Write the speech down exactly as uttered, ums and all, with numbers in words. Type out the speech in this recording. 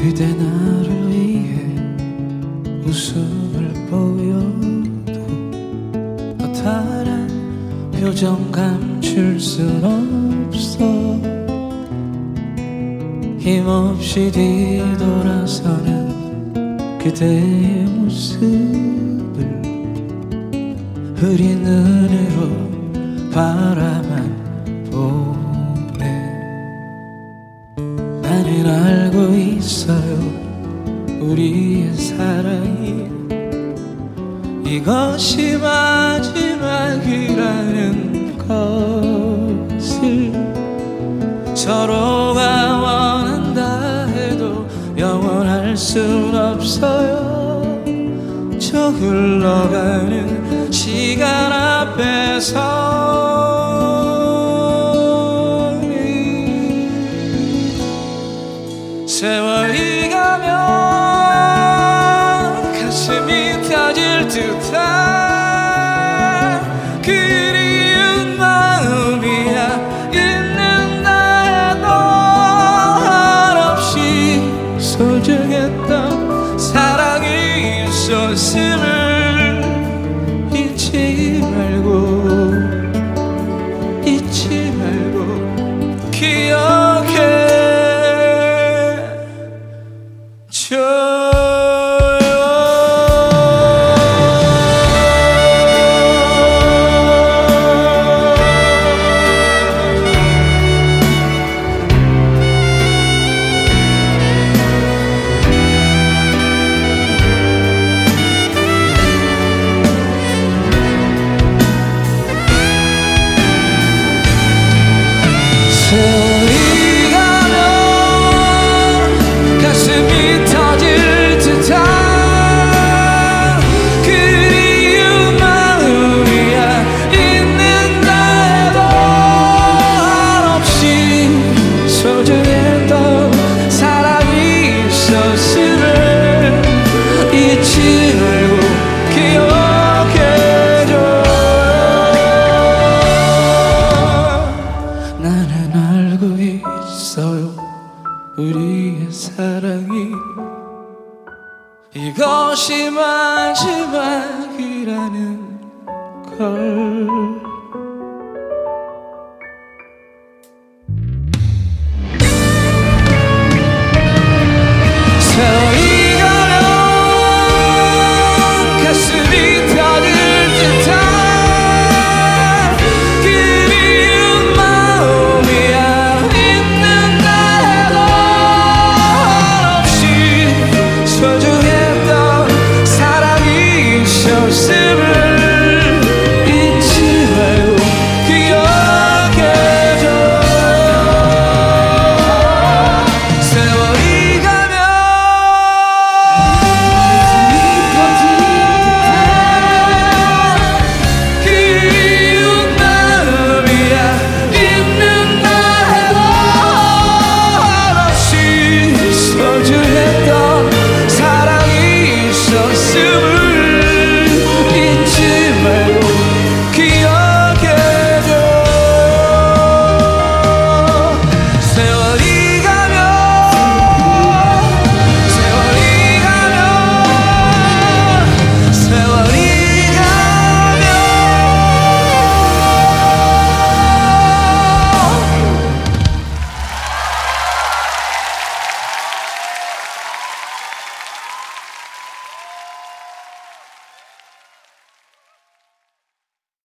그대 나를 위해 웃음을 보여도 허탈한 표정 감출 순 없어. 힘없이 뒤돌아서는 그대의 모습을 흐린 눈으로 바라만 보네. 나는 알고 있어요, 우리의 사랑이 이것이 마지막이라는 것을. 서로가 원한다 해도 영원할 순 없어요. 저 흘러가는 시간 앞에서 세월이 가면 가슴이 터질 듯한 그리운 마음이야. 있는다 해도 한없이 소중했던 사랑이 있었음을 잊지 말고 잊지 말고 기억해 세월이 가면 가슴이 터질 듯한 그리운 마음이야. 있는다 해도 한없이 소중했던 사랑이 있었음을 잊지 말고 기억해줘. 나는 알고 있어요, 우리의 사랑이 이것이 마지막이라는 걸.